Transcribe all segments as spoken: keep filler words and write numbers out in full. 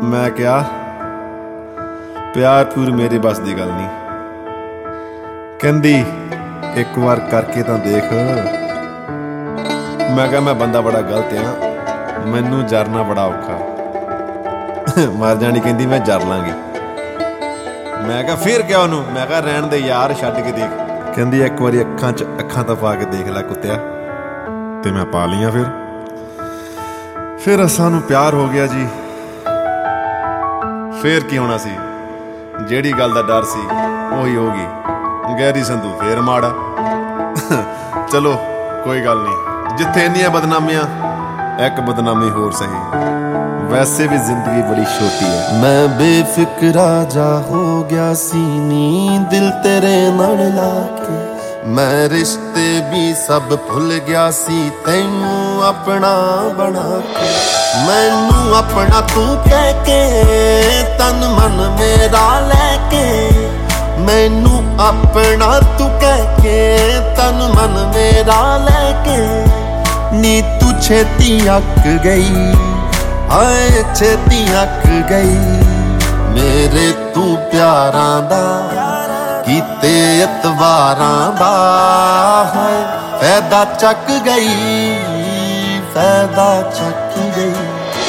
मैं क्या प्यार प्यूर मेरे बस दी गल नहीं। कहंदी एक बार करके तां देख। मैं क्या मैं बंदा बड़ा गलत हाँ, मैनू जरना बड़ा औखा। मर जानी कहंदी मैं जर लांगी। मैं क्या फिर क्या उन्हों, मैं क्या रहन दे यार छड्ड के देख। कहंदी एक बारी अखां च अखां तां पा के देख लै कुत्तिया। ते मैं पा लिया। फिर फिर सानू प्यार हो गया जी। फिर की होना सी, जेड़ी गल दा डर सी उही होगी। गहरी संधू फिर माड़ा। चलो कोई गल नहीं, जिथे इन्नियां बदनामियां एक बदनामी होर सही। वैसे भी जिंदगी बड़ी छोटी है। मैं बेफिक्रा जा हो गया सी नी दिल तेरे नाल लाके। मैं रिश्ते भी सब भुल गया सी तैनू अपना बना के। मैनू अपना तू कह के तन मन मेरा लैके। मैनू अपना तू कह के तन मन मेरा लैके। नी तू छेती अक गई, हाय छेती अक गई। मेरे तू प्यारां दा कीते एतवारां दा हाय फैदा चक गई, फैदा चक गई।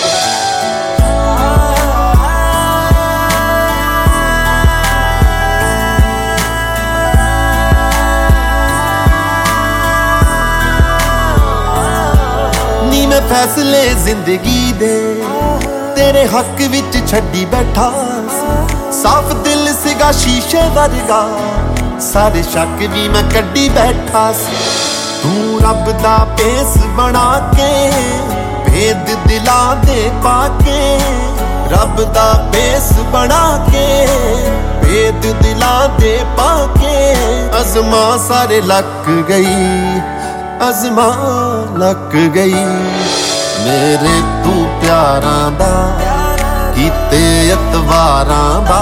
नी मैं फैसले जिंदगी दे तेरे हक विच छड्डी बैठा। साफ दिल सिगा शीशे वर्गा, सारे शक भी मैं कड्डी बैठा सी। तू रब दा पेस बना के भेद दिलां दे पाके। रब दा पेस बना के भेद दिलां दे पाके। अज़मा सारे लक गई, अज़मा लक गई। मेरे तू प्यारां दा कीते एतवारां दा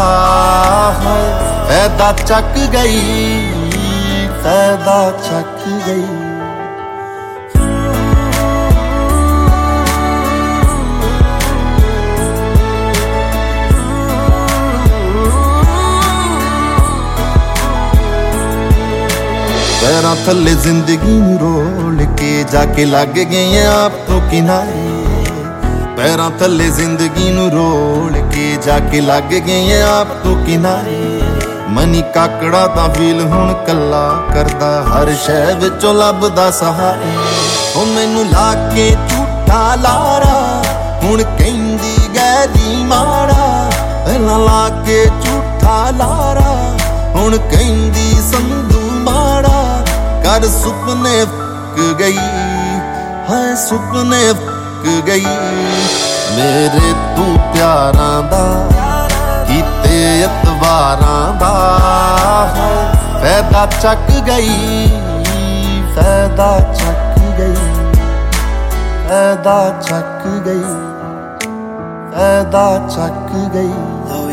फैदा चक गई, फैदा चक गई। पैरां थल्ले जिंदगी नूं रोल के जाके लग गए आप तो किनारे। पैरां थल्ले जिंदगी नूं रोल के जाके लग गए आप तो किनारे। मनी काकड़ा तां फील हुण कल्ला करदा, हर शै विचों लभदा सहारे। ओ मैनू ला के झूठा लारा हुण कहंदी गैरी माड़ा। पहलां ला के झूठा लारा हुण कहंदी संधू माड़ा। कर सुपने फक गई, हाय सुपने फक गई। मेरे तू प्यारां दा कीते एतवारां दा फैदा चक गई, फैदा चक गई, फैदा चक गई, फैदा चक गई।